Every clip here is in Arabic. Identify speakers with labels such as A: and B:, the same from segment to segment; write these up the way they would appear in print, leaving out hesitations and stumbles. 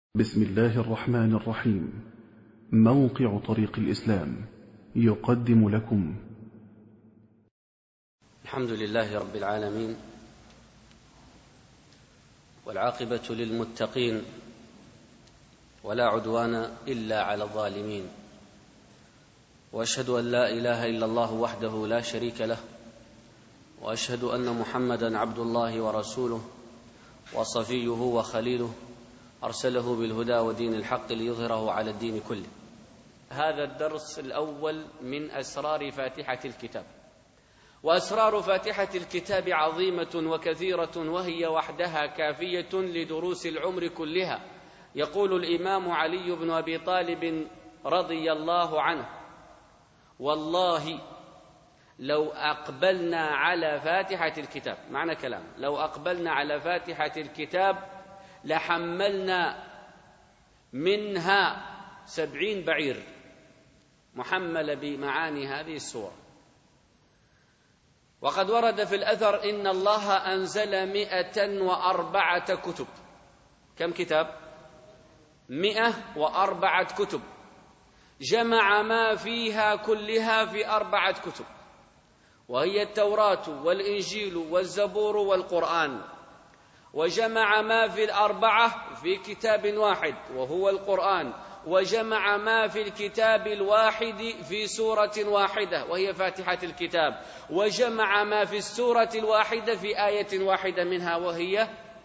A: بسم الله الرحمن الرحيم. موقع طريق الإسلام يقدم لكم
B: الحمد لله رب العالمين، والعاقبة للمتقين، ولا عدوان إلا على الظالمين، وأشهد أن لا إله إلا الله وحده لا شريك له، وأشهد أن محمدًا عبد الله ورسوله وصفيه وخليله، أرسله بالهدى ودين الحق ليظهره على الدين كله. هذا الدرس الأول من أسرار فاتحة الكتاب، وأسرار فاتحة الكتاب عظيمة وكثيرة، وهي وحدها كافية لدروس العمر كلها. يقول الإمام علي بن أبي طالب رضي الله عنه: والله لو أقبلنا على فاتحة الكتاب، معنى كلام، لو أقبلنا على فاتحة الكتاب لحملنا منها 70 بعير محمل بمعاني هذه السورة. وقد ورد في الأثر إن الله أنزل 104 كتب. كم كتاب؟ 104 كتب، جمع ما فيها كلها في 4 كتب، وهي التوراة والإنجيل والزبور والقرآن، وجمع ما في ال4 في كتاب واحد وهو القرآن، وجمع ما في الكتاب الواحد في سورة واحدة وهي فاتحة الكتاب، وجمع ما في السورة الواحدة في آية واحدة منها وهي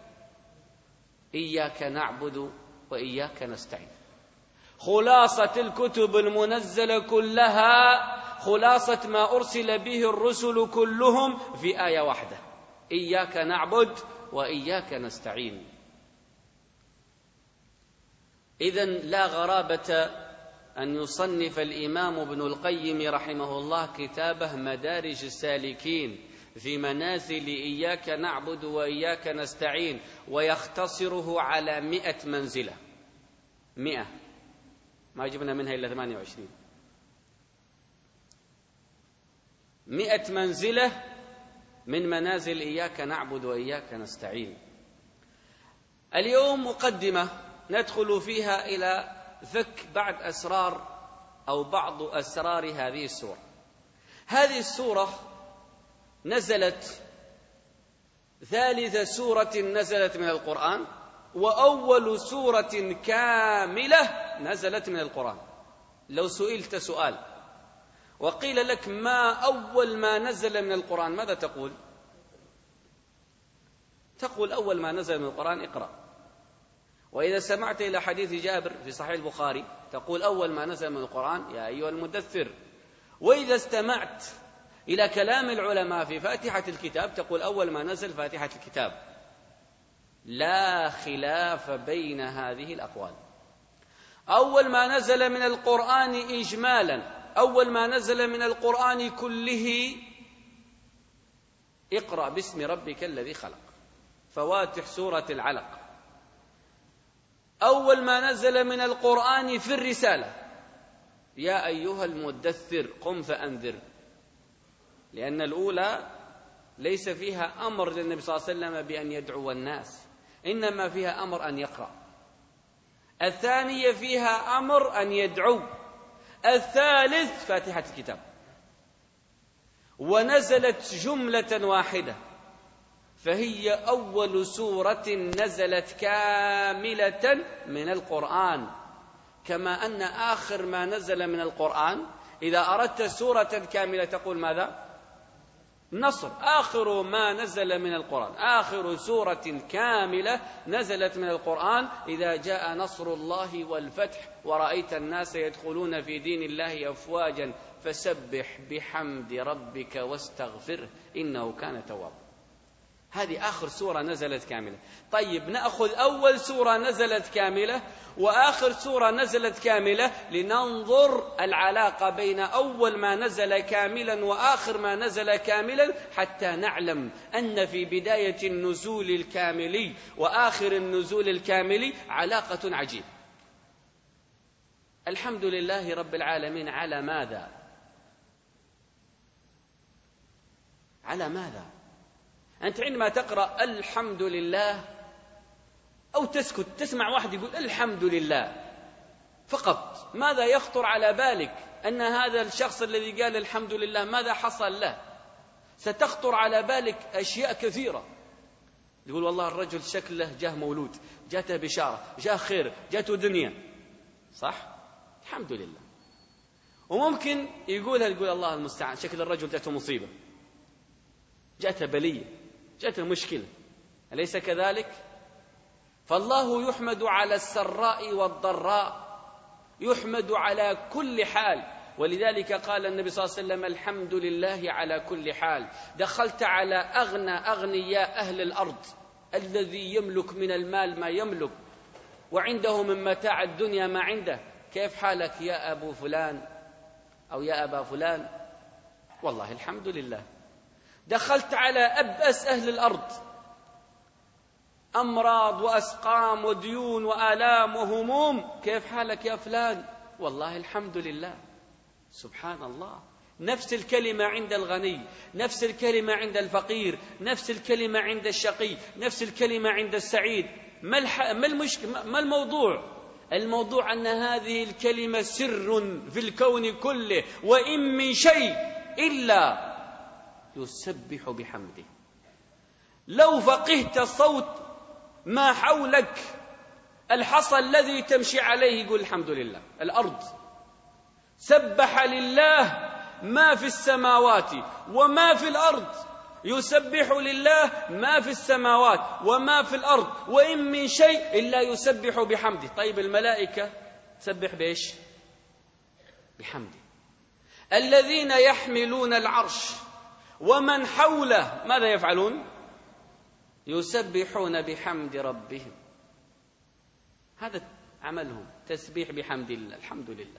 B: إياك نعبد وإياك نستعين. خلاصة الكتب المنزلة كلها، خلاصة ما أرسل به الرسل كلهم في آية واحدة: إياك نعبد وإياك نستعين. إذن لا غرابة أن يصنف الإمام ابن القيم رحمه الله كتابه مدارج السالكين في منازل إياك نعبد وإياك نستعين، ويختصره على 100 منزلة. 100 ما جبنا منها إلا 28. 100 منزلة من منازل إياك نعبد وإياك نستعين. اليوم مقدمة ندخل فيها إلى فك بعض أسرار هذه السورة. هذه السورة نزلت ثالث سورة نزلت من القرآن، وأول سورة كاملة نزلت من القرآن. لو سئلت سؤال وقيل لك ما أول ما نزل من القرآن، ماذا تقول؟ تقول أول ما نزل من القرآن اقرأ. وإذا سمعت إلى حديث جابر في صحيح البخاري تقول أول ما نزل من القرآن يا أيها المدثر. وإذا استمعت إلى كلام العلماء في فاتحة الكتاب تقول أول ما نزل فاتحة الكتاب. لا خلاف بين هذه الأقوال. أول ما نزل من القرآن إجمالا، أول ما نزل من القرآن كله اقرأ باسم ربك الذي خلق، فواتح سورة العلق. أول ما نزل من القرآن في الرسالة يا أيها المدثر قم فأنذر، لأن الأولى ليس فيها أمر للنبي صلى الله عليه وسلم بأن يدعو الناس، إنما فيها أمر أن يقرأ. الثانية فيها أمر أن يدعو. الثالث فاتحة الكتاب. ونزلت جملة واحدة، فهي أول سورة نزلت كاملة من القرآن. كما أن آخر ما نزل من القرآن إذا أردت سورة كاملة تقول ماذا؟ نصر. آخر ما نزل من القرآن، آخر سورة كاملة نزلت من القرآن إذا جاء نصر الله والفتح ورأيت الناس يدخلون في دين الله أفواجا فسبح بحمد ربك واستغفره إنه كان توابا. هذه آخر سورة نزلت كاملة. طيب نأخذ أول سورة نزلت كاملة وآخر سورة نزلت كاملة لننظر العلاقة بين أول ما نزل كاملا وآخر ما نزل كاملا، حتى نعلم أن في بداية النزول الكاملي وآخر النزول الكاملي علاقة عجيبة. الحمد لله رب العالمين. على ماذا؟ على ماذا؟ أنت عندما تقرأ الحمد لله أو تسكت تسمع واحد يقول الحمد لله فقط، ماذا يخطر على بالك أن هذا الشخص الذي قال الحمد لله ماذا حصل له؟ ستخطر على بالك أشياء كثيرة. يقول والله الرجل شكله جاه مولود، جاته بشارة، جاه خير، جاته دنيا، صح؟ الحمد لله. وممكن يقول الله المستعان، شكل الرجل جاته مصيبة، جاته بلية، جاته مشكلة، أليس كذلك؟ فالله يحمد على السراء والضراء، يحمد على كل حال. ولذلك قال النبي صلى الله عليه وسلم الحمد لله على كل حال. دخلت على أغنياء أهل الأرض الذي يملك من المال ما يملك وعنده من متاع الدنيا ما عنده، كيف حالك يا أبو فلان أو يا أبا فلان؟ والله الحمد لله. دخلت على أبأس أهل الأرض، أمراض وأسقام وديون وآلام وهموم، كيف حالك يا فلان؟ والله الحمد لله. سبحان الله، نفس الكلمة عند الغني، نفس الكلمة عند الفقير، نفس الكلمة عند الشقي، نفس الكلمة عند السعيد. ما الموضوع؟ الموضوع أن هذه الكلمة سر في الكون كله، وإن من شيء إلا يسبح بحمده. لو فقهت صوت ما حولك، الحصى الذي تمشي عليه يقول الحمد لله. الأرض سبح لله ما في السماوات وما في الأرض، يسبح لله ما في السماوات وما في الأرض، وإن من شيء إلا يسبح بحمده. طيب الملائكة تسبح بإيش؟ بحمده. الذين يحملون العرش ومن حوله ماذا يفعلون؟ يسبحون بحمد ربهم. هذا عملهم، تسبيح بحمد الله، الحمد لله.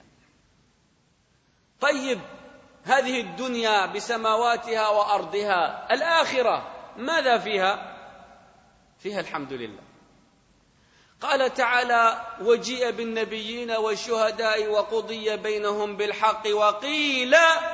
B: طيب هذه الدنيا بسماواتها وأرضها، الآخرة ماذا فيها؟ فيها الحمد لله. قال تعالى وجيء بالنبيين والشهداء وقضي بينهم بالحق وقيل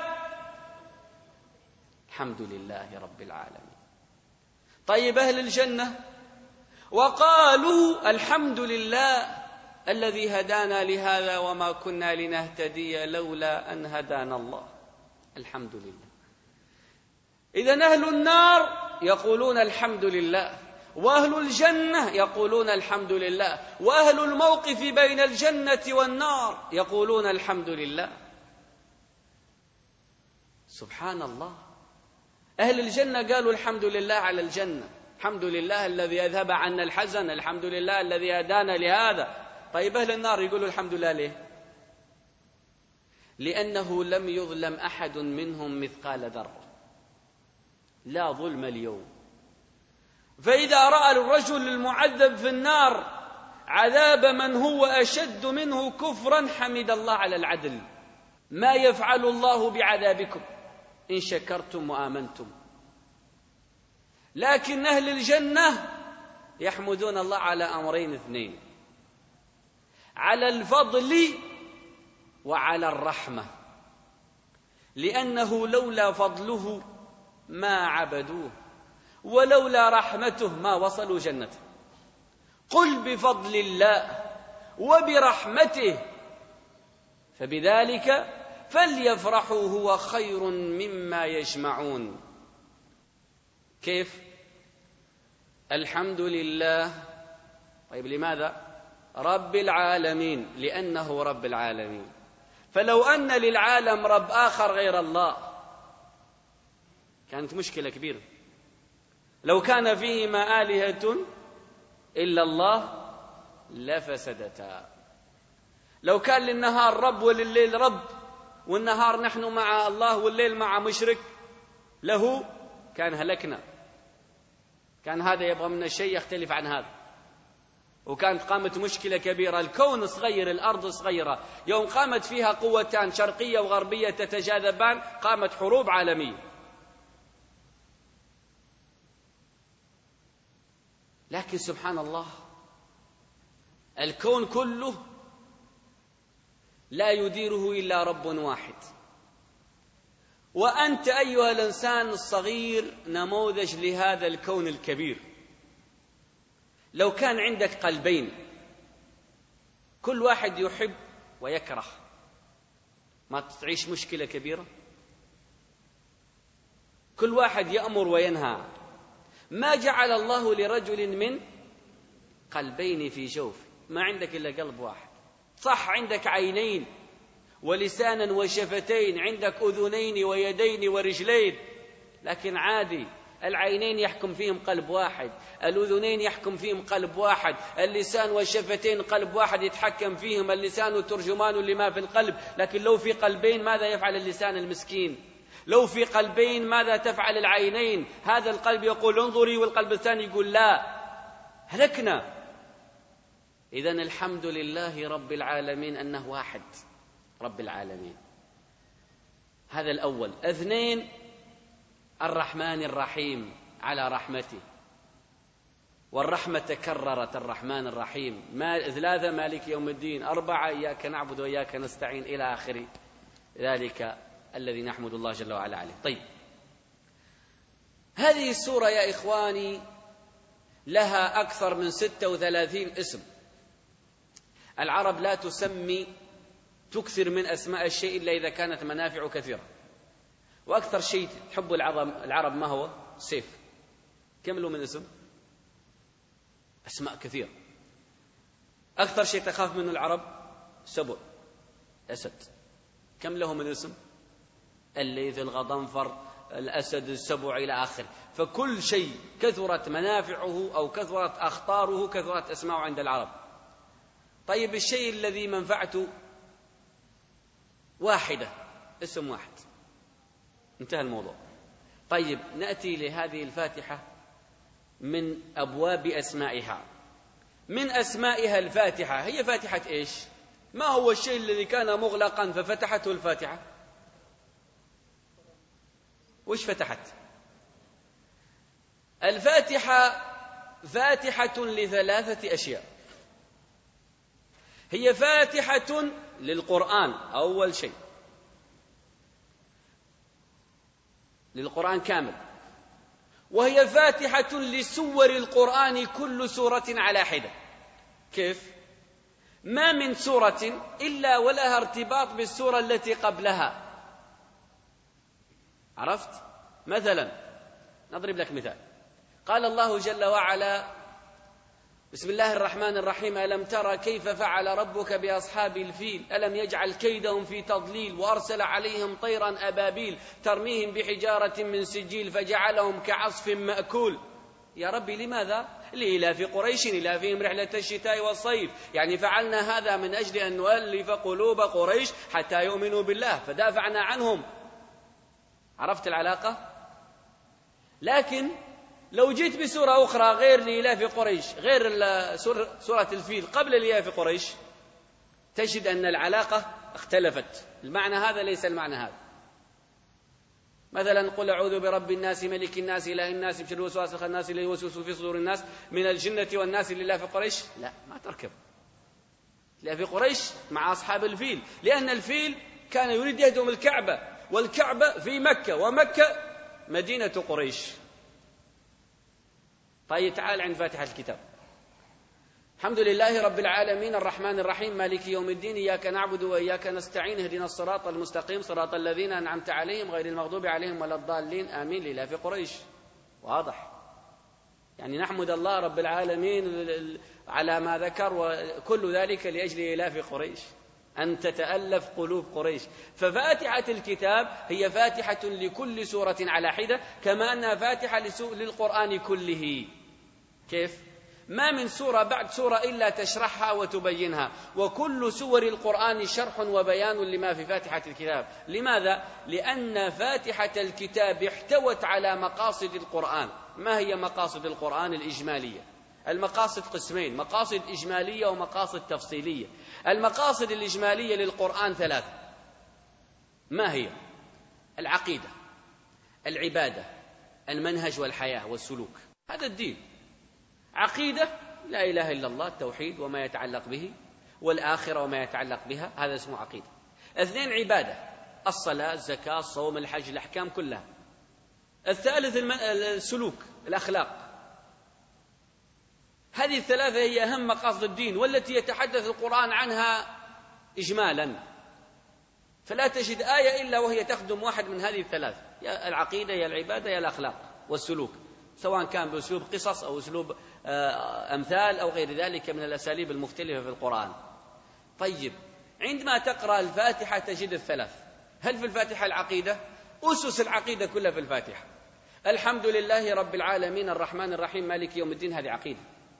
B: الحمد لله رب العالمين. طيب أهل الجنة وقالوا الحمد لله الذي هدانا لهذا وما كنا لنهتدي لولا أن هدانا الله. الحمد لله. إذن أهل النار يقولون الحمد لله، وأهل الجنة يقولون الحمد لله، وأهل الموقف بين الجنة والنار يقولون الحمد لله. سبحان الله. أهل الجنة قالوا الحمد لله على الجنة، الحمد لله الذي أذهب عنا الحزن، الحمد لله الذي هدانا لهذا. طيب أهل النار يقولوا الحمد لله ليه؟ لأنه لم يظلم أحد منهم مثقال ذرة، لا ظلم اليوم. فإذا رأى الرجل المعذب في النار عذاب من هو أشد منه كفرا حمد الله على العدل. ما يفعل الله بعذابكم إن شكرتم وآمنتم. لكن أهل الجنة يحمدون الله على أمرين اثنين، على الفضل وعلى الرحمة، لأنه لولا فضله ما عبدوه، ولولا رحمته ما وصلوا جنته. قل بفضل الله وبرحمته فبذلك فليفرحوا هو خير مما يجمعون. كيف؟ الحمد لله. طيب لماذا؟ رب العالمين، لأنه رب العالمين. فلو أن للعالم رب آخر غير الله كانت مشكلة كبيرة. لو كان فيهما آلهة إلا الله لفسدتا. لو كان للنهار رب ولليل رب، والنهار نحن مع الله والليل مع مشرك له، كان هلكنا. كان هذا يبغى منا شيء يختلف عن هذا، وكانت قامت مشكلة كبيرة. الكون صغير، الأرض صغيرة، يوم قامت فيها قوتان شرقية وغربية تتجاذبان قامت حروب عالمية. لكن سبحان الله الكون كله لا يديره إلا رب واحد، وأنت أيها الإنسان الصغير نموذج لهذا الكون الكبير. لو كان عندك قلبين كل واحد يحب ويكره، ما تعيش مشكلة كبيرة؟ كل واحد يأمر وينهى. ما جعل الله لرجل من قلبين في جوف، ما عندك إلا قلب واحد. صح، عندك عينين ولسانا وشفتين، عندك أذنين ويدين ورجلين، لكن عادي، العينين يحكم فيهم قلب واحد، الأذنين يحكم فيهم قلب واحد، اللسان والشفتين قلب واحد يتحكم فيهم، اللسان ترجمان لما في القلب. لكن لو في قلبين ماذا يفعل اللسان المسكين؟ لو في قلبين ماذا تفعل العينين؟ هذا القلب يقول انظري والقلب الثاني يقول لا، هلكنا. إذن الحمد لله رب العالمين أنه واحد رب العالمين. هذا الأول. اثنين، الرحمن الرحيم على رحمته، والرحمة تكررت، الرحمن الرحيم. ثلاثة، مالك يوم الدين. أربعة، إياك نعبد وإياك نستعين، إلى آخر ذلك الذي نحمد الله جل وعلا عليه. طيب، هذه السورة يا إخواني لها أكثر من 36 اسم. العرب لا تكثر من أسماء الشيء إلا إذا كانت منافع كثيرة. وأكثر شيء تحب العرب ما هو؟ سيف. كم له من اسم؟ أسماء كثيرة. أكثر شيء تخاف منه العرب؟ سبع، أسد. كم له من اسم؟ الليث، الغضنفر، الأسد، السبع، إلى آخره. فكل شيء كثرت منافعه أو كثرت أخطاره كثرت أسماءه عند العرب. طيب، الشيء الذي منفعته واحدة، اسم واحد، انتهى الموضوع. طيب، نأتي لهذه الفاتحة من أبواب أسمائها. من أسمائها الفاتحة. هي فاتحة إيش؟ ما هو الشيء الذي كان مغلقا ففتحته الفاتحة؟ وش فتحت؟ الفاتحة فاتحة لثلاثة أشياء. هي فاتحة للقرآن، أول شيء للقرآن كامل، وهي فاتحة لسور القرآن كل سورة على حدة. كيف؟ ما من سورة إلا ولها ارتباط بالسورة التي قبلها. عرفت؟ مثلا نضرب لك مثال. قال الله جل وعلا: بسم الله الرحمن الرحيم: ألم تر كيف فعل ربك بأصحاب الفيل ألم يجعل كيدهم في تضليل وأرسل عليهم طيرا أبابيل ترميهم بحجارة من سجيل فجعلهم كعصف مأكول. يا ربي لماذا؟ لإلاف قريش إلافهم رحلة الشتاء والصيف. يعني فعلنا هذا من أجل أن نؤلف قلوب قريش حتى يؤمنوا بالله فدافعنا عنهم. عرفت العلاقة؟ لكن لو جيت بسورة أخرى غير لإلاف قريش، غير سورة الفيل قبل لإلاف قريش، تجد أن العلاقة اختلفت. المعنى هذا ليس المعنى هذا. مثلا: قل أعوذ برب الناس ملك الناس إله الناس من شر الوسواس الخناس الذي يوسوس في صدور الناس من الجنة والناس. لإلاف قريش لا، ما تركب. لإلاف قريش مع أصحاب الفيل، لأن الفيل كان يريد يهدم الكعبة، والكعبة في مكة، ومكة مدينة قريش. طيب، تعال عند فاتحة الكتاب. الحمد لله رب العالمين الرحمن الرحيم مالك يوم الدين إياك نعبد وإياك نستعين اهدنا الصراط المستقيم صراط الذين أنعمت عليهم غير المغضوب عليهم ولا الضالين آمين. لإلاف قريش. واضح؟ يعني نحمد الله رب العالمين على ما ذكر، وكل ذلك لأجل إلاف قريش، أن تتألف قلوب قريش. ففاتحة الكتاب هي فاتحة لكل سورة على حدة، كما أنها فاتحة للقرآن كله. كيف؟ ما من سورة بعد سورة إلا تشرحها وتبينها، وكل سور القرآن شرح وبيان لما في فاتحة الكتاب. لماذا؟ لأن فاتحة الكتاب احتوت على مقاصد القرآن. ما هي مقاصد القرآن الإجمالية؟ المقاصد قسمين: مقاصد إجمالية ومقاصد تفصيلية. المقاصد الإجمالية للقرآن ثلاثة. ما هي؟ العقيدة، العبادة، المنهج والحياة والسلوك. هذا الدين. عقيدة: لا إله إلا الله، التوحيد وما يتعلق به، والآخرة وما يتعلق بها، هذا اسمه عقيدة. اثنين: عبادة: الصلاة، الزكاة، الصوم، الحج، الأحكام كلها. الثالث: السلوك، الأخلاق. هذه الثلاثة هي أهم مقاصد الدين والتي يتحدث القرآن عنها إجمالا، فلا تجد آية إلا وهي تخدم واحد من هذه الثلاث، يا العقيدة يا العبادة يا الأخلاق والسلوك، سواء كان بأسلوب قصص أو أسلوب أمثال أو غير ذلك من الأساليب المختلفة في القرآن. طيب، عندما تقرأ الفاتحة تجد الثلاث. هل في الفاتحة العقيدة؟ أسس العقيدة كلها في الفاتحة. الحمد لله رب العالمين الرحمن الرحيم مالك يوم الدين، هذه عقيدة.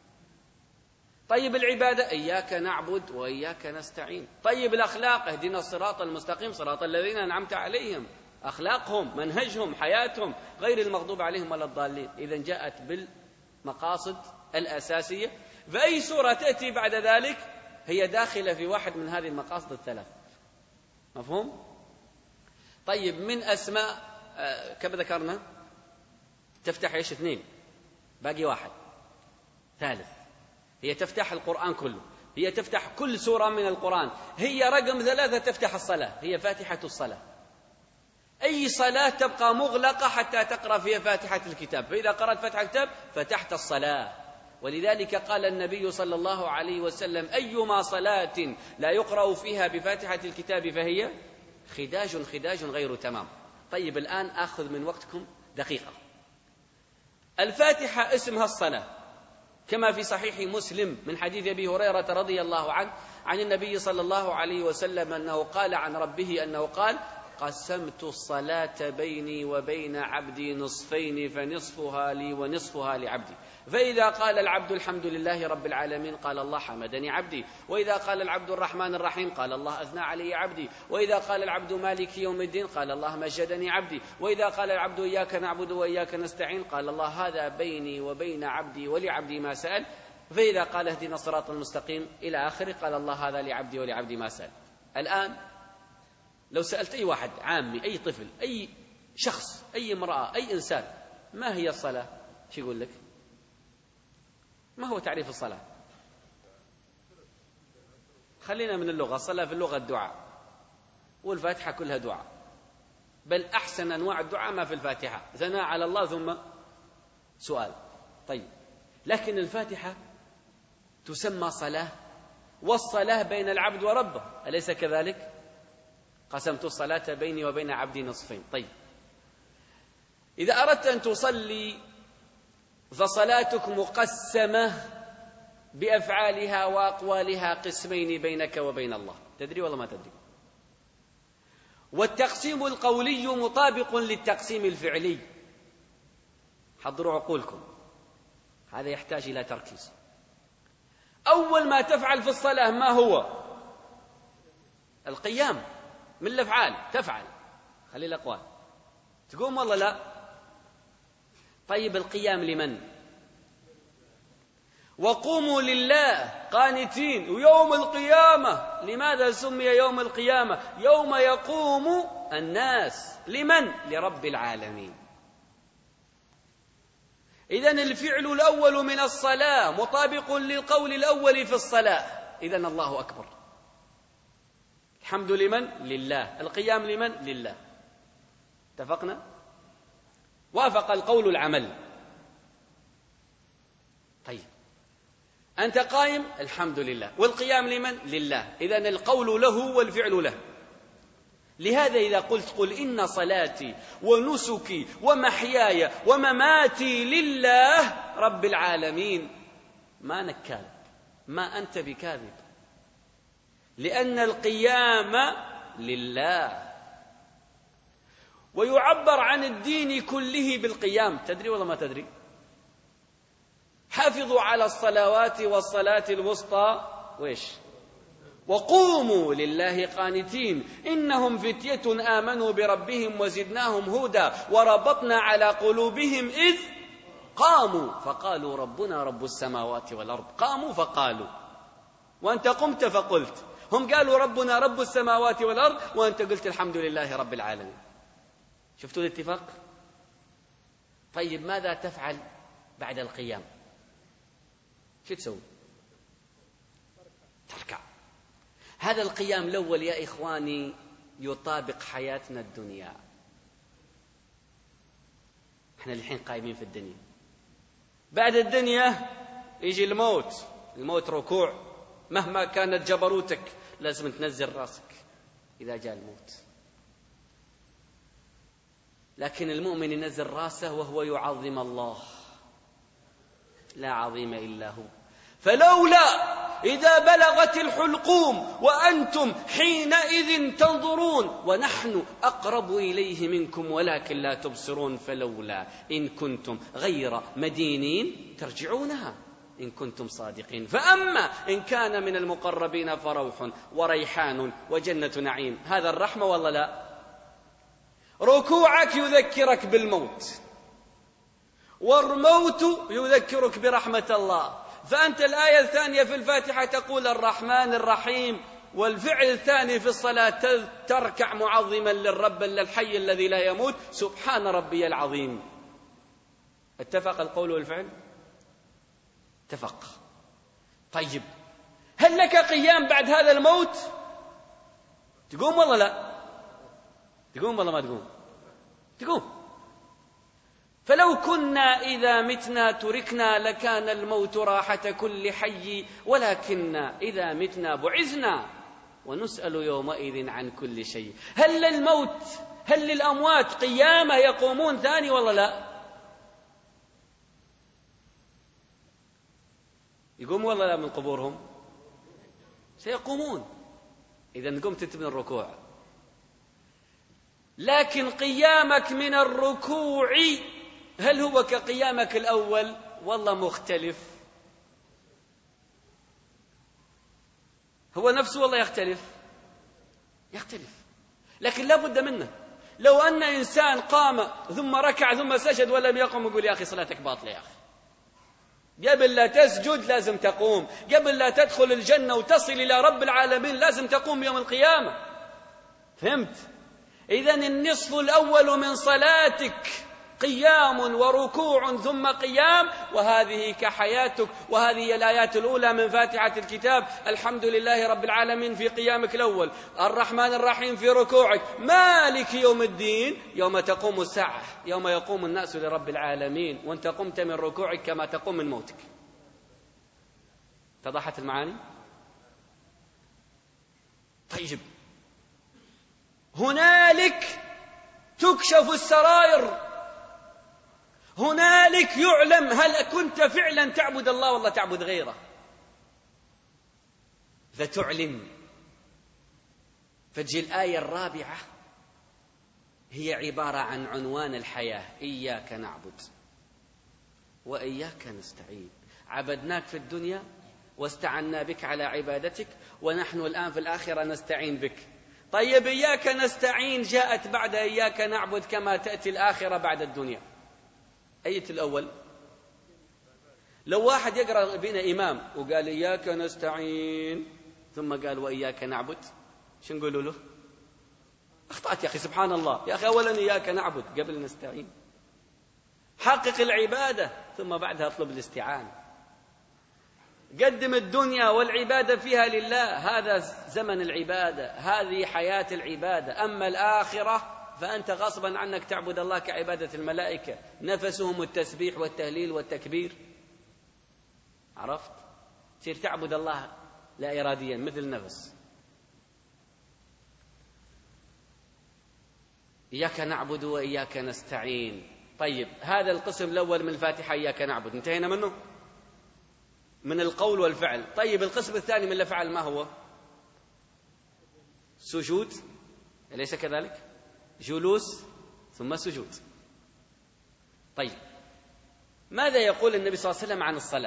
B: طيب العبادة، إياك نعبد وإياك نستعين. طيب الأخلاق، اهدنا الصراط المستقيم صراط الذين أنعمت عليهم، أخلاقهم منهجهم حياتهم غير المغضوب عليهم ولا الضالين. إذن جاءت بالمقاصد الأساسية، فأي سورة تأتي بعد ذلك هي داخلة في واحد من هذه المقاصد الثلاث. مفهوم؟ طيب، من أسماء كم ذكرنا؟ تفتح إيش؟ 2، باقي واحد ثالث. هي تفتح القرآن كله، هي تفتح كل سورة من القرآن. هي رقم 3 تفتح الصلاة، هي فاتحة الصلاة. أي صلاة تبقى مغلقة حتى تقرأ فيها فاتحة الكتاب، فإذا قرأت فاتحة الكتاب فتحت الصلاة. ولذلك قال النبي صلى الله عليه وسلم: أيما صلاة لا يقرأ فيها بفاتحة الكتاب فهي خداج غير تمام. طيب، الآن أخذ من وقتكم دقيقة. الفاتحة اسمها الصلاة، كما في صحيح مسلم من حديث أبي هريرة رضي الله عنه عن النبي صلى الله عليه وسلم أنه قال عن ربه أنه قال: قسمت الصلاة بيني وبين عبدي نصفين، فنصفها لي ونصفها لعبدي. فإذا قال العبد الحمد لله رب العالمين قال الله حمدني عبدي، وإذا قال العبد الرحمن الرحيم قال الله أثنى علي عبدي، وإذا قال العبد مالك يوم الدين قال الله مجدني عبدي، وإذا قال العبد إياك نعبد وإياك نستعين قال الله هذا بيني وبين عبدي ولعبدي ما سأل، فإذا قال اهدنا الصراط المستقيم إلى آخره قال الله هذا لعبدي ولعبدي ما سأل. الآن لو سألت أي واحد عامي، أي طفل، أي شخص، أي امرأة، أي إنسان، ما هي الصلاة؟ شو يقول لك؟ ما هو تعريف الصلاة؟ خلينا من اللغة. الصلاة في اللغة الدعاء، والفاتحة كلها دعاء، بل أحسن أنواع الدعاء ما في الفاتحة، ثناء على الله ثم سؤال. طيب، لكن الفاتحة تسمى صلاة، والصلاة بين العبد وربه، أليس كذلك؟ قسمت الصلاة بيني وبين عبدي نصفين. طيب، إذا أردت أن تصلي فصلاتك مقسمة بأفعالها وأقوالها قسمين بينك وبين الله. تدري والله ما تدري؟ والتقسيم القولي مطابق للتقسيم الفعلي. حضروا عقولكم، هذا يحتاج إلى تركيز. أول ما تفعل في الصلاة ما هو؟ القيام، من الأفعال تفعل، خلي الأقوال. تقوم والله لا؟ طيب، القيام لمن؟ وقوموا لله قانتين. ويوم القيامة، لماذا سمي يوم القيامة؟ يوم يقوم الناس لمن؟ لرب العالمين. إذن الفعل الأول من الصلاة مطابق للقول الأول في الصلاة. إذن الله أكبر. الحمد لمن؟ لله. القيام لمن؟ لله. اتفقنا؟ وافق القول العمل. طيب، أنت قائم، الحمد لله، والقيام لمن؟ لله. إذن القول له والفعل له. لهذا إذا قلت قل إن صلاتي ونسكي ومحياي ومماتي لله رب العالمين، ما نكال، ما أنت بكاذب، لأن القيام لله. ويعبر عن الدين كله بالقيام. تدري ولا ما تدري؟ حافظوا على الصلوات والصلاة الوسطى وإيش؟ وقوموا لله قانتين إنهم فتية آمنوا بربهم وزدناهم هدى وربطنا على قلوبهم إذ قاموا فقالوا ربنا رب السماوات والأرض. قاموا فقالوا، وأنت قمت فقلت. هم قالوا ربنا رب السماوات والأرض، وأنت قلت الحمد لله رب العالمين. شفتوا الاتفاق؟ طيب، ماذا تفعل بعد القيام؟ شو تسوي؟ تركع. هذا القيام الأول يا إخواني يطابق حياتنا الدنيا. احنا الحين قايمين في الدنيا، بعد الدنيا يجي الموت ركوع، مهما كانت جبروتك لازم تنزل راسك إذا جاء الموت. لكن المؤمن ينزل راسه وهو يعظم الله، لا عظيم إلا هو. فلولا إذا بلغت الحلقوم وأنتم حينئذ تنظرون ونحن أقرب إليه منكم ولكن لا تبصرون، فلولا إن كنتم غير مدينين ترجعونها إن كنتم صادقين. فأما إن كان من المقربين فروح وريحان وجنة نعيم. هذا الرحمة والله لا؟ ركوعك يذكرك بالموت، والموت يذكرك برحمة الله. فأنت الآية الثانية في الفاتحة تقول الرحمن الرحيم، والفعل الثاني في الصلاة تركع معظما للرب الحي الذي لا يموت، سبحان ربي العظيم. اتفق القول والفعل؟ اتفق. طيب هل لك قيام بعد هذا الموت؟ تقوم والله لا؟ تقوم والله ما تقوم؟ تقوم. فلو كنا إذا متنا تركنا لكان الموت راحة كل حي، ولكننا إذا متنا بعثنا ونسأل يومئذ عن كل شيء. هل للأموات قيامة يقومون ثاني والله لا؟ يقوموا والله لا من قبورهم؟ سيقومون إذا قمت من الركوع. لكن قيامك من الركوع هل هو كقيامك الأول؟ والله مختلف. هو نفسه والله يختلف. لكن لا بد منه. لو أن إنسان قام ثم ركع ثم سجد ولم يقم يقول يا أخي صلاتك باطلة يا أخي. قبل لا تسجد لازم تقوم، قبل لا تدخل الجنة وتصل إلى رب العالمين لازم تقوم يوم القيامة. فهمت؟ إذن النصف الأول من صلاتك قيام وركوع ثم قيام، وهذه كحياتك. وهذه الآيات الأولى من فاتحة الكتاب: الحمد لله رب العالمين في قيامك الأول، الرحمن الرحيم في ركوعك، مالك يوم الدين يوم تقوم الساعة، يوم يقوم الناس لرب العالمين، وانت قمت من ركوعك كما تقوم من موتك. اتضحت المعاني؟ طيب هنالك تكشف السرائر، هنالك يعلم هل كنت فعلا تعبد الله والله تعبد غيره، فتعلن. فتجي الآية الرابعة هي عبارة عن عنوان الحياة: إياك نعبد وإياك نستعين. عبدناك في الدنيا واستعنا بك على عبادتك، ونحن الآن في الآخرة نستعين بك. طيب إياك نستعين جاءت بعد إياك نعبد كما تأتي الآخرة بعد الدنيا. أية الأول؟ لو واحد يقرأ بنا إمام وقال إياك نستعين ثم قال وإياك نعبد، شو نقول له؟ أخطأت يا أخي، سبحان الله يا أخي، أولا إياك نعبد قبل نستعين. حقق العبادة ثم بعدها اطلب الاستعانة. قدم الدنيا والعبادة فيها لله، هذا زمن العبادة، هذه حياة العبادة. أما الآخرة فأنت غصبا عنك تعبد الله كعبادة الملائكة، نفسهم التسبيح والتهليل والتكبير. عرفت؟ تصير تعبد الله لا إراديا مثل النفس. إياك نعبد وإياك نستعين. طيب هذا القسم الأول من الفاتحة إياك نعبد انتهينا منه، من القول والفعل. طيب القسم الثاني من الفعل ما هو؟ سجود، أليس كذلك؟ جلوس ثم سجود. طيب ماذا يقول النبي صلى الله عليه وسلم عن الصلاة؟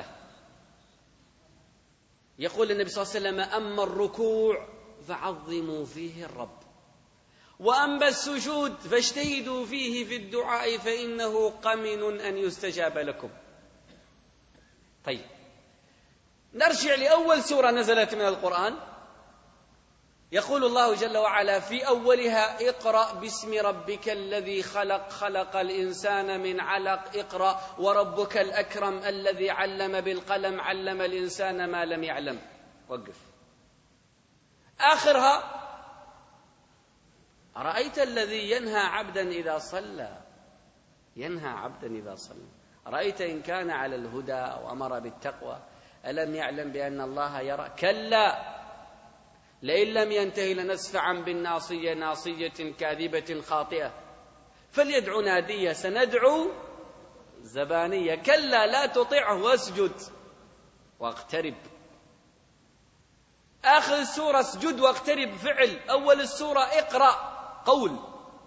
B: يقول النبي صلى الله عليه وسلم: أما الركوع فعظموا فيه الرب، وأما السجود فاجتهدوا فيه في الدعاء فإنه قمن أن يستجاب لكم. طيب نرجع لأول سورة نزلت من القرآن. يقول الله جل وعلا في أولها: اقرأ باسم ربك الذي خلق، خلق الإنسان من علق، اقرأ وربك الأكرم الذي علم بالقلم، علم الإنسان ما لم يعلم. وقف. آخرها: أرأيت الذي ينهى عبدا إذا صلى، ينهى عبدا إذا صلى. رأيت إن كان على الهدى أو أمر بالتقوى ألم يعلم بأن الله يرى؟ كلا لئن لم ينتهي لنسفعا بالناصية ناصية كاذبة خاطئة فليدع نادية سندعو زبانية كلا لا تطعه واسجد واقترب. آخر السورة اسجد واقترب فعل، أول السورة اقرأ قول،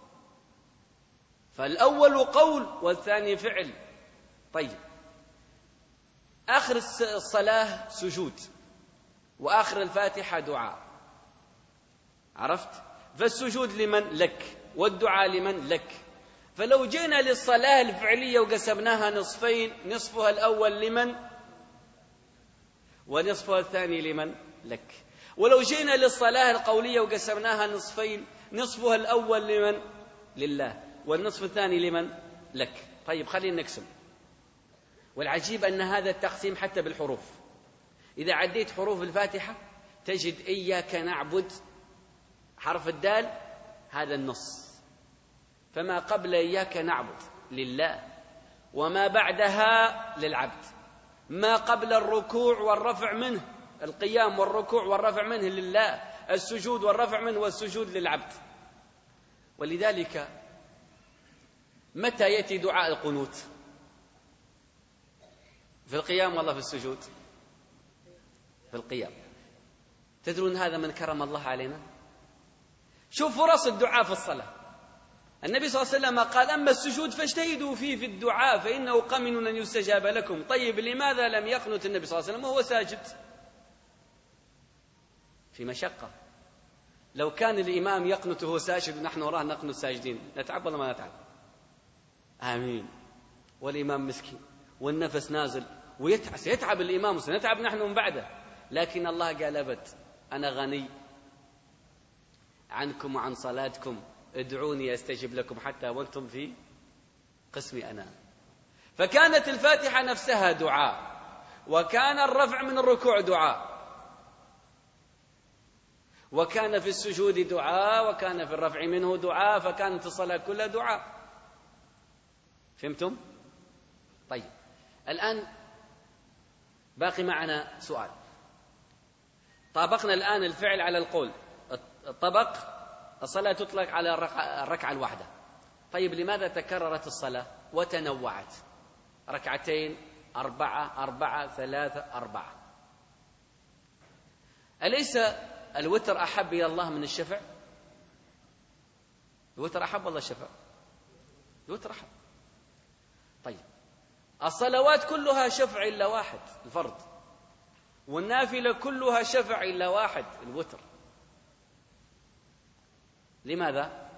B: فالأول قول والثاني فعل. طيب آخر الصلاة سجود، وآخر الفاتحة دعاء، عرفت؟ فالسجود لمن؟ لك، والدعاء لمن؟ لك. فلو جينا للصلاة الفعلية وقسمناها نصفين، نصفها الأول لمن؟ ونصفها الثاني لمن؟ لك. ولو جينا للصلاة القولية وقسمناها نصفين، نصفها الأول لمن؟ لله، والنصف الثاني لمن؟ لك. طيب خلينا نقسم. والعجيب أن هذا التقسيم حتى بالحروف، إذا عديت حروف الفاتحة تجد إياك نعبد حرف الدال هذا النص، فما قبل إياك نعبد لله، وما بعدها للعبد، ما قبل الركوع والرفع منه، القيام والركوع والرفع منه لله، السجود والرفع منه والسجود للعبد. ولذلك متى يأتي دعاء القنوت؟ في القيام والله في السجود؟ في القيام. تدرون هذا من كرم الله علينا؟ شوف فرص الدعاء في الصلاة. النبي صلى الله عليه وسلم قال أما السجود فاجتهدوا فيه في الدعاء فإنه قمن أن يستجاب لكم. طيب لماذا لم يقنت النبي صلى الله عليه وسلم وهو ساجد؟ في مشقة. لو كان الإمام يقنت وهو ساجد ونحن وراه نقنت ساجدين نتعب ولا ما نتعب؟ آمين. والإمام مسكين والنفس نازل ويتعب الإمام وسنتعب نحن من بعده، لكن الله قال أبد، أنا غني عنكم وعن صلاتكم، ادعوني أستجب لكم حتى وأنتم في قسمي أنا. فكانت الفاتحة نفسها دعاء، وكان الرفع من الركوع دعاء، وكان في السجود دعاء، وكان في الرفع منه دعاء، فكانت الصلاة كلها دعاء. فهمتم؟ طيب الآن باقي معنا سؤال. طابقنا الآن الفعل على القول، الطبق الصلاة تطلق على الركعة الواحدة. طيب لماذا تكررت الصلاة وتنوعت؟ ركعتين، 4، 4، 3، 4. أليس الوتر أحب إلى الله من الشفع؟ الوتر أحب والله الشفع؟ الوتر أحب. طيب الصلوات كلها شفع إلا واحد، الفرض، والنافلة كلها شفع إلا واحد، الوتر. لماذا؟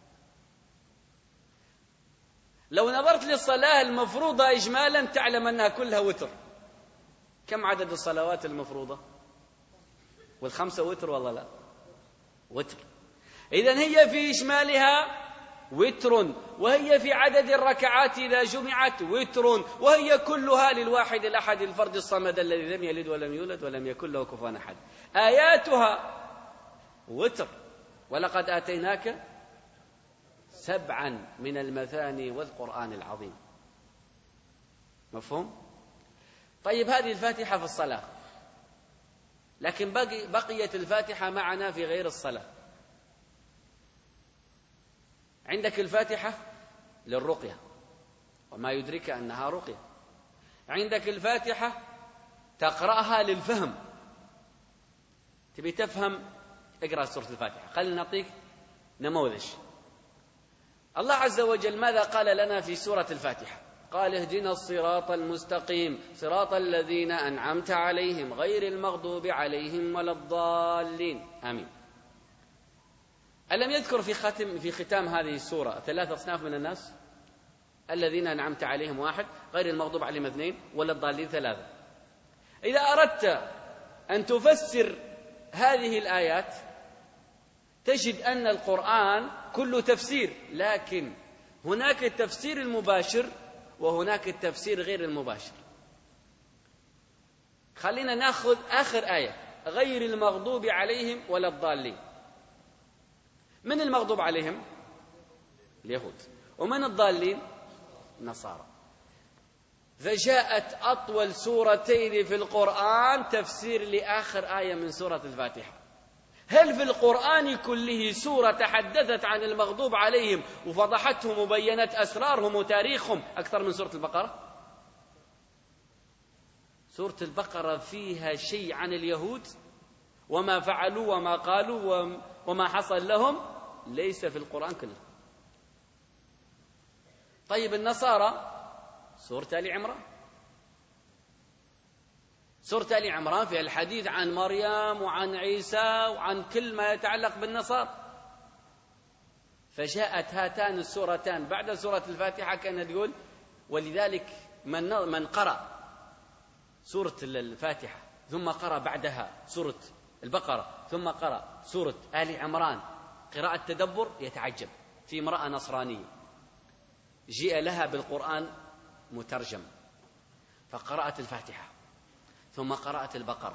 B: لو نظرت للصلاة المفروضة إجمالا تعلم أنها كلها وتر. كم عدد الصلوات المفروضة؟ وال5 وتر والله لا وتر. إذن هي في إجمالها وتر، وهي في عدد الركعات إذا جمعت وتر، وهي كلها للواحد الأحد الفرد الصمد الذي لم يلد ولم يولد ولم يكن له كفوا أحد. آياتها وتر. ولقد آتيناك 7 من المثاني والقرآن العظيم. مفهوم؟ طيب هذه الفاتحة في الصلاة، لكن بقيت الفاتحة معنا في غير الصلاة. عندك الفاتحة للرقية، وما يدرك أنها رقية. عندك الفاتحة تقرأها للفهم، تبي تفهم اقرأ سورة الفاتحة. خلينا نعطيك نموذج. الله عز وجل ماذا قال لنا في سورة الفاتحة؟ قال اهدنا الصراط المستقيم صراط الذين أنعمت عليهم غير المغضوب عليهم ولا الضالين، آمين. ألم يذكر في ختام هذه السورة 3 أصناف من الناس؟ الذين أنعمت عليهم 1، غير المغضوب عليهم 2، ولا الضالين 3. إذا أردت أن تفسر هذه الآيات تجد أن القرآن كله تفسير، لكن هناك التفسير المباشر وهناك التفسير غير المباشر. خلينا نأخذ آخر آية، غير المغضوب عليهم ولا الضالين. من المغضوب عليهم؟ اليهود. ومن الضالين؟ النصارى. فجاءت أطول سورتين في القرآن تفسير لآخر آية من سورة الفاتحة. هل في القرآن كله سورة تحدثت عن المغضوب عليهم وفضحتهم وبينت أسرارهم وتاريخهم أكثر من سورة البقرة؟ سورة البقرة فيها شيء عن اليهود وما فعلوا وما قالوا وما حصل لهم ليس في القرآن كله. طيب النصارى سورة آل عمران. سورة آل عمران فيها الحديث عن مريم وعن عيسى وعن كل ما يتعلق بالنصارى. فجاءت هاتان السورتان بعد سورة الفاتحة كانت تقول، ولذلك من قرأ سورة الفاتحة ثم قرأ بعدها سورة البقرة ثم قرأ سورة آل عمران قراءة تدبر يتعجب. في امرأة نصرانية جيء لها بالقرآن مترجم فقرأت الفاتحة ثم قرأت البقرة،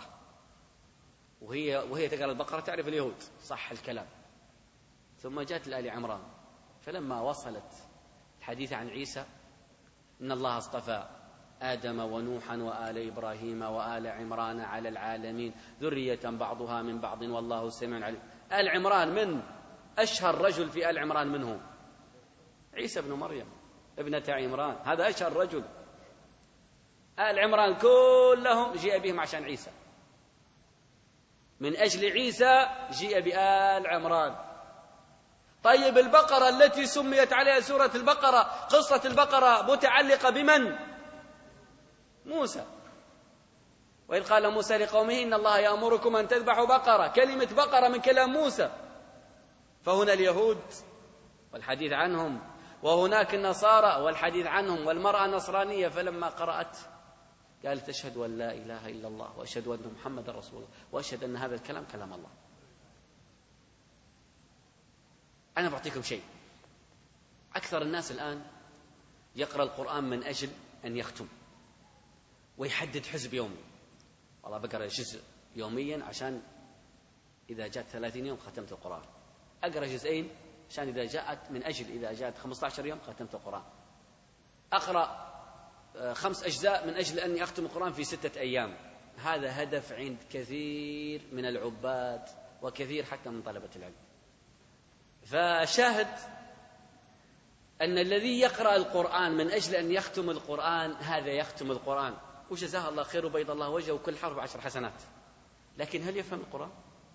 B: وهي تقرأ البقرة تعرف اليهود صح الكلام، ثم جاءت لآل عمران فلما وصلت الحديث عن عيسى إن الله اصطفى آدم ونوحا وآل إبراهيم وآل عمران على العالمين ذرية بعضها من بعض والله سميع عليم. آل عمران من أشهر رجل في آل عمران منه عيسى بن مريم ابنة عمران، هذا أشهر رجل. آل عمران كلهم جيء بهم عشان عيسى، من أجل عيسى جيء بآل عمران. طيب البقرة التي سميت عليها سورة البقرة، قصة البقرة متعلقة بمن؟ موسى. وإذ قال موسى لقومه إن الله يأمركم أن تذبحوا بقرة، كلمة بقرة من كلام موسى. فهنا اليهود والحديث عنهم، وهناك النصارى والحديث عنهم، والمرأة نصرانية فلما قرأت قالت أشهد أن لا إله إلا الله وأشهد أن محمد رسول الله وأشهد أن هذا الكلام كلام الله. أنا بعطيكم شيء، أكثر الناس الآن يقرأ القرآن من أجل أن يختم ويحدد حزب يومي، والله بقرأ جزء يوميا عشان إذا جاءت 30 يوم ختمت القرآن، أقرأ جزئين عشان إذا جاءت من أجل إذا جاءت 15 يوم ختمت القرآن، أقرأ 5 أجزاء من أجل أني أختم القرآن في 6 أيام. هذا هدف عند كثير من العباد وكثير حتى من طلبة العلم. فشاهد أن الذي يقرأ القرآن من أجل أن يختم القرآن هذا يختم القرآن وجزاه الله خير وبيض الله وجهه وكل حرف 10 حسنات. لكن هل يفهم القرآن؟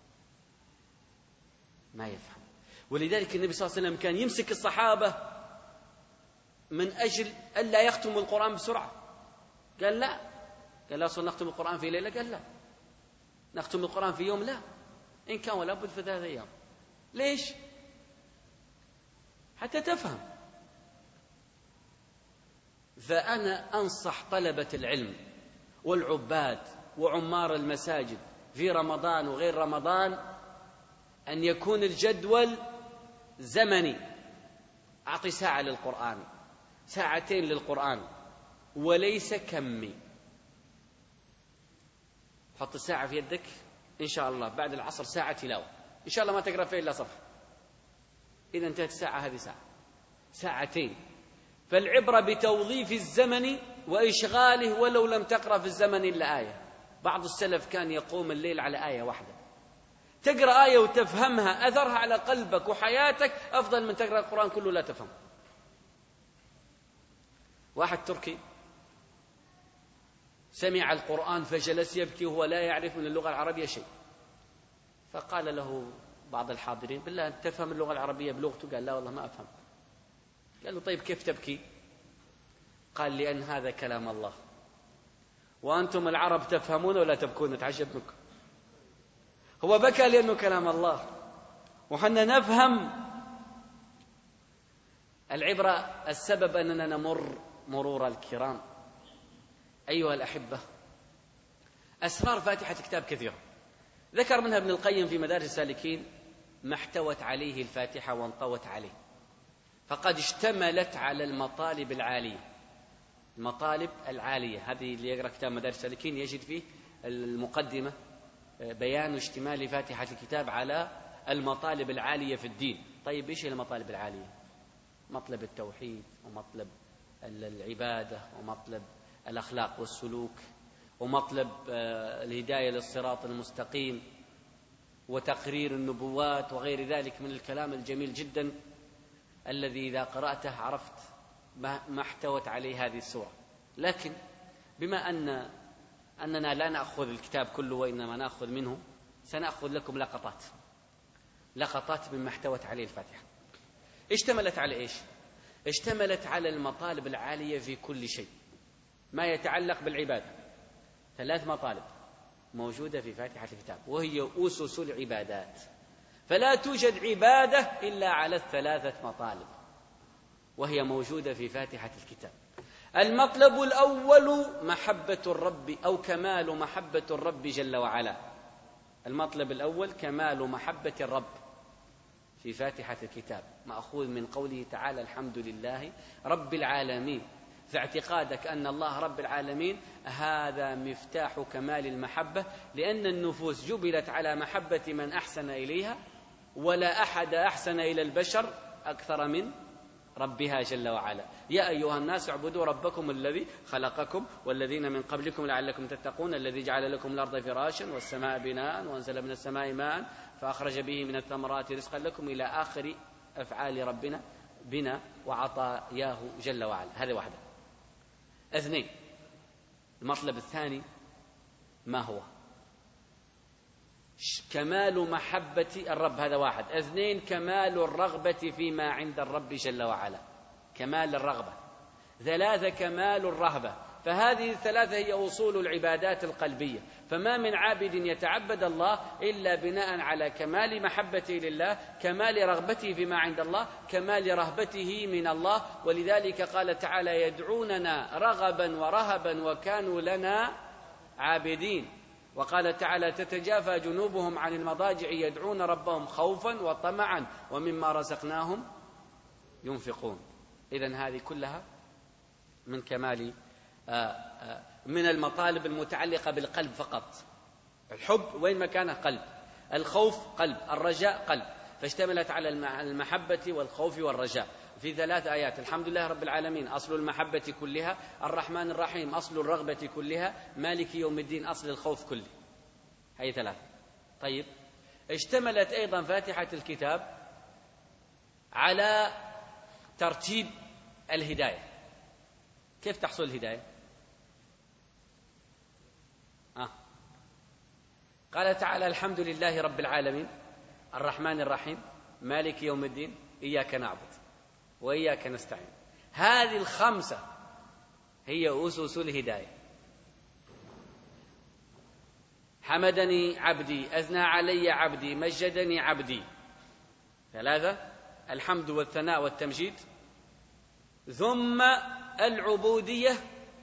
B: ما يفهم. ولذلك النبي صلى الله عليه وسلم كان يمسك الصحابة من أجل ألا يختموا القرآن بسرعة. قال لا، قال لا أصلا نختم القرآن في ليلة، قال لا نختم القرآن في يوم، لا إن كان ولا بد في 3 أيام. ليش؟ حتى تفهم. فأنا أنصح طلبة العلم والعباد وعمار المساجد في رمضان وغير رمضان أن يكون الجدول زمني. أعطي ساعة للقرآن، 2 للقرآن، وليس كمي. حط الساعة في يدك إن شاء الله بعد العصر ساعة تلاوة، إن شاء الله ما تقرأ فيه إلا صفحة. إذا انتهت الساعة هذه ساعة 2. فالعبرة بتوظيف الزمن وإشغاله ولو لم تقرأ في الزمن إلا آية. بعض السلف كان يقوم الليل على آية واحدة. تقرأ آية وتفهمها أثرها على قلبك وحياتك أفضل من تقرأ القرآن كله لا تفهم. واحد تركي سمع القرآن فجلس يبكي وهو لا يعرف من اللغة العربية شيء، فقال له بعض الحاضرين بالله أنت تفهم اللغة العربية بلغته؟ قال لا والله ما أفهم. قال له طيب كيف تبكي؟ قال لأن هذا كلام الله وأنتم العرب تفهمون ولا تبكون، تعجب منكم. هو بكى لأنه كلام الله وحنا نفهم. العبرة السبب أننا نمر مرور الكرام. أيها الأحبة، أسرار فاتحة الكتاب كثيرة، ذكر منها ابن القيم في مدارج السالكين ما احتوت عليه الفاتحة وانطوت عليه. فقد اشتملت على المطالب العالية. المطالب العالية هذه اللي يقرأ كتاب مدارج السالكين يجد فيه المقدمة بيان اشتمال فاتحة الكتاب على المطالب العالية في الدين. طيب إيش هي المطالب العالية؟ مطلب التوحيد ومطلب العبادة ومطلب الأخلاق والسلوك، ومطلب الهداية للصراط المستقيم، وتقرير النبوات وغير ذلك من الكلام الجميل جدا الذي إذا قرأته عرفت ما احتوت عليه هذه السورة. لكن بما أننا لا نأخذ الكتاب كله وإنما نأخذ منه، سنأخذ لكم لقطات مما احتوت عليه الفاتحة. اشتملت على إيش؟ اشتملت على المطالب العالية في كل شيء ما يتعلق بالعبادة. 3 مطالب موجودة في فاتحة الكتاب، وهي أسس العبادات، فلا توجد عبادة إلا على 3 مطالب، وهي موجودة في فاتحة الكتاب. المطلب الأول محبة الرب أو كمال محبة الرب جل وعلا. المطلب الأول كمال محبة الرب في فاتحة الكتاب، مأخوذ من قوله تعالى الحمد لله رب العالمين. فاعتقادك أن الله رب العالمين هذا مفتاح كمال المحبة، لأن النفوس جبلت على محبة من أحسن إليها، ولا أحد أحسن إلى البشر أكثر من ربها جل وعلا. يا أيها الناس اعبدوا ربكم الذي خلقكم والذين من قبلكم لعلكم تتقون، الذي جعل لكم الأرض فراشا والسماء بناء وأنزل من السماء ماء فأخرج به من الثمرات رزقا لكم، إلى آخر أفعال ربنا بنا وعطاياه جل وعلا. هذه واحدة. 2، المطلب الثاني ما هو؟ كمال محبة الرب، هذا 1. 2، كمال الرغبة فيما عند الرب جل وعلا، كمال الرغبة. 3، كمال الرهبة. فهذه 3 هي أصول العبادات القلبية. فما من عابد يتعبد الله إلا بناء على كمال محبته لله، كمال رغبته فيما عند الله، كمال رهبته من الله. ولذلك قال تعالى يدعوننا رغبا ورهبا وكانوا لنا عابدين. وقال تعالى تتجافى جنوبهم عن المضاجع يدعون ربهم خوفا وطمعا ومما رزقناهم ينفقون. إذن هذه كلها من كمال من المطالب المتعلقة بالقلب فقط. الحب وين مكانه؟ قلب. الخوف قلب. الرجاء قلب. فاشتملت على المحبة والخوف والرجاء في 3 آيات. الحمد لله رب العالمين أصل المحبة كلها، الرحمن الرحيم أصل الرغبة كلها، مالك يوم الدين أصل الخوف كله. هي 3. طيب، اشتملت أيضا فاتحة الكتاب على ترتيب الهداية. كيف تحصل الهداية؟ قال تعالى الحمد لله رب العالمين الرحمن الرحيم مالك يوم الدين إياك نعبد وإياك نستعين. هذه ال5 هي أسس الهداية. حمدني عبدي، أثنى علي عبدي، مجدني عبدي. 3، الحمد والثناء والتمجيد. ثم العبودية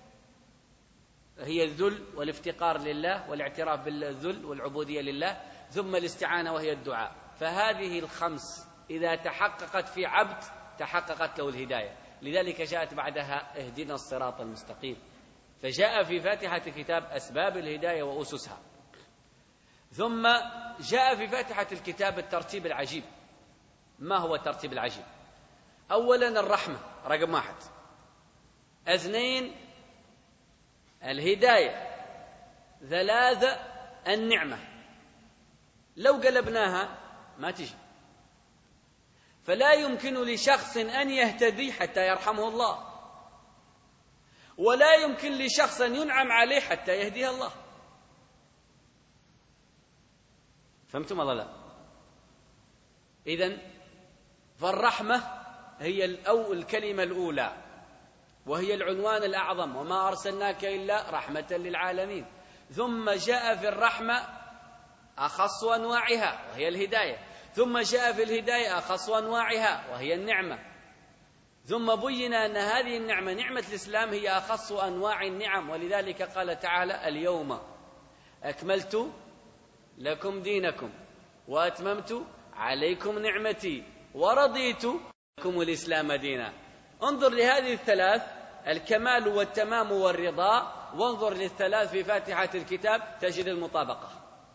B: هي الذل والافتقار لله والاعتراف بالذل والعبودية لله. ثم الاستعانة وهي الدعاء. فهذه ال5 إذا تحققت في عبد تحققت له الهداية. لذلك جاءت بعدها اهدنا الصراط المستقيم. فجاء في فاتحة الكتاب أسباب الهداية وأسسها. ثم جاء في فاتحة الكتاب الترتيب العجيب. ما هو الترتيب العجيب؟ أولا الرحمة رقم 1. 2 الهداية. 3 النعمة. لو قلبناها ما تجي. فلا يمكن لشخص أن يهتدي حتى يرحمه الله، ولا يمكن لشخص أن ينعم عليه حتى يهديه الله. فهمتم ولا لا؟ إذن فالرحمة هي الكلمة الأولى، وهي العنوان الأعظم، وما أرسلناك إلا رحمة للعالمين. ثم جاء في الرحمة أخص أنواعها وهي الهداية. ثم جاء في الهداية أخص أنواعها وهي النعمة. ثم بين أن هذه النعمة نعمة الإسلام هي أخص أنواع النعم. ولذلك قال تعالى اليوم أكملت لكم دينكم وأتممت عليكم نعمتي ورضيت لكم الإسلام دينا. انظر لهذه ال3 الكمال والتمام والرضا، وانظر لل3 في فاتحة الكتاب تجد المطابقة.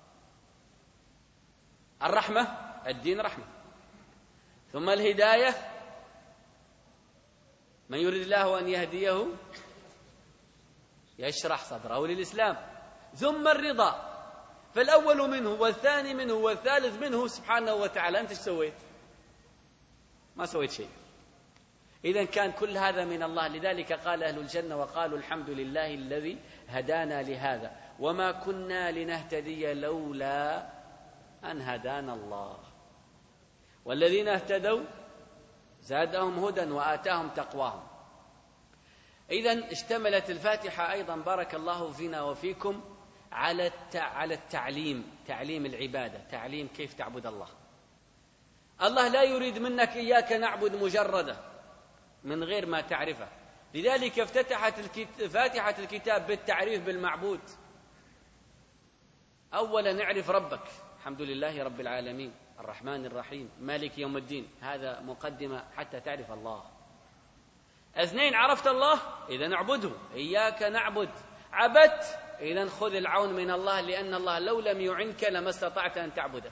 B: الرحمة الدين رحمة. ثم الهداية من يريد الله أن يهديه يشرح صدره للإسلام. ثم الرضا، فالأول منه والثاني منه والثالث منه سبحانه وتعالى. أنت ايش سويت؟ ما سويت شيء. إذن كان كل هذا من الله. لذلك قال أهل الجنة وقالوا الحمد لله الذي هدانا لهذا وما كنا لنهتدي لولا أن هدانا الله. والذين اهتدوا زادهم هدى وآتاهم تقواهم. إذن اشتملت الفاتحة أيضا بارك الله فينا وفيكم على التعليم، تعليم العبادة، تعليم كيف تعبد الله. الله لا يريد منك إياك نعبد مجردة من غير ما تعرفه. لذلك افتتحت فاتحة الكتاب بالتعريف بالمعبود. أولا نعرف ربك، الحمد لله رب العالمين الرحمن الرحيم مالك يوم الدين، هذا مقدمة حتى تعرف الله. اثنين، عرفت الله إذا نعبده، إياك نعبد، عبدت إذا خذ العون من الله، لأن الله لو لم يعنك لما استطعت أن تعبده.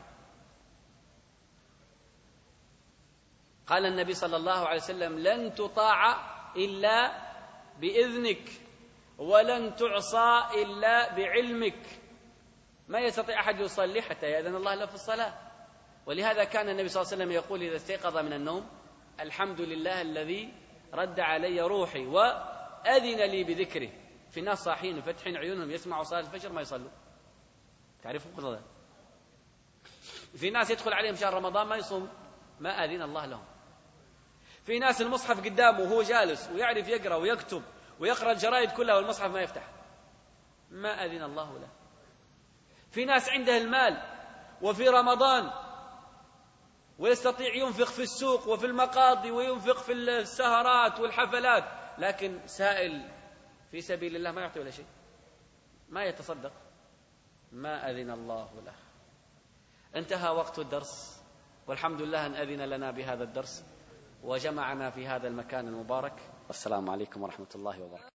B: قال النبي صلى الله عليه وسلم لن تطاع إلا بإذنك ولن تعصى إلا بعلمك. ما يستطيع أحد يصلي حتى يأذن الله له في الصلاة. ولهذا كان النبي صلى الله عليه وسلم يقول إذا استيقظ من النوم الحمد لله الذي رد علي روحي وأذن لي بذكره. في ناس صاحين وفتحين عيونهم يسمعوا صلاة الفجر ما يصلوا، تعرفوا قضاء. في ناس يدخل عليهم شهر رمضان ما يصوم، ما أذن الله لهم. في ناس المصحف قدامه وهو جالس ويعرف يقرأ ويكتب ويقرأ الجرائد كلها والمصحف ما يفتح، ما أذن الله له. في ناس عنده المال وفي رمضان ويستطيع ينفق في السوق وفي المقاضي وينفق في السهرات والحفلات، لكن سائل في سبيل الله ما يعطي ولا شيء، ما يتصدق، ما أذن الله له. انتهى وقت الدرس، والحمد لله أن أذن لنا بهذا الدرس وجمعنا في هذا المكان المبارك. والسلام عليكم ورحمة الله وبركاته.